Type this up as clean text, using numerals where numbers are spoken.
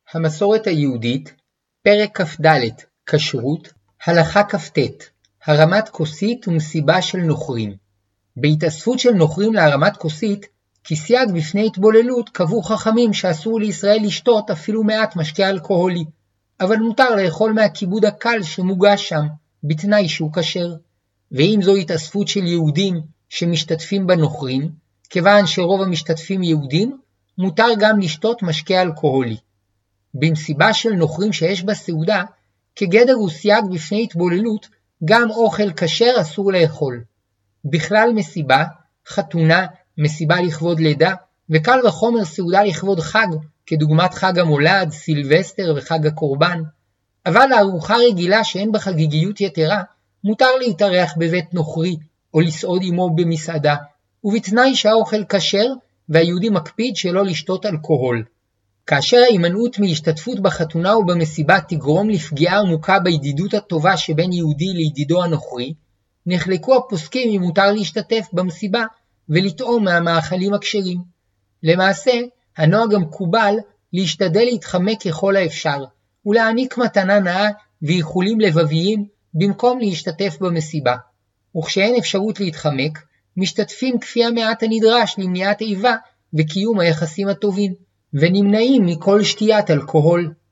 המסורת היהודית, פרק כ"ד, כשרות, הלכה כ"ט, הרמת כוסית ומסיבה של נוכרים. בהתאספות של נוכרים להרמת כוסית, כסייג בפני התבוללות קבעו חכמים שאסור לישראל לשתות אפילו מעט משקה אלכוהולי, אבל מותר לאכול מהכיבוד הקל שמוגש שם, בתנאי שהוא כשר. ואם זו התאספות של יהודים שמשתתפים בנוכרים, כיוון שרוב המשתתפים יהודים, מותר גם לשתות משקה אלכוהולי. במסיבה של נוכרים שיש בה סעודה, כגדר הוא סייג בפני התבוללות, גם אוכל כשר אסור לאכול. בכלל מסיבה, חתונה, מסיבה לכבוד לידה, וקל וחומר סעודה לכבוד חג, כדוגמת חג המולד, סילבסטר וחג הקורבן. אבל הארוחה רגילה שאין בה חגיגיות יתרה, מותר להתארח בבית נוכרי, או לסעוד עמו במסעדה, ובתנאי שהאוכל כשר, והיהודי מקפיד שלא לשתות אלכוהול. כאשר ההימנעות מהשתתפות בחתונה ובמסיבה תגרום לפגיעה עמוקה בידידות הטובה שבין יהודי לידידו הנוכרי, נחלקו הפוסקים אם מותר להשתתף במסיבה ולטעום מהמאכלים הכשרים. למעשה, הנוהג המקובל להשתדל להתחמק ככל האפשר, ולהעניק מתנה נאה ואיחולים לבביים במקום להשתתף במסיבה. וכשאין אפשרות להתחמק, משתתפים כפי המעט הנדרש למניעת איבה וקיום היחסים הטובים, ונמנעים מכל שתיית אלכוהול.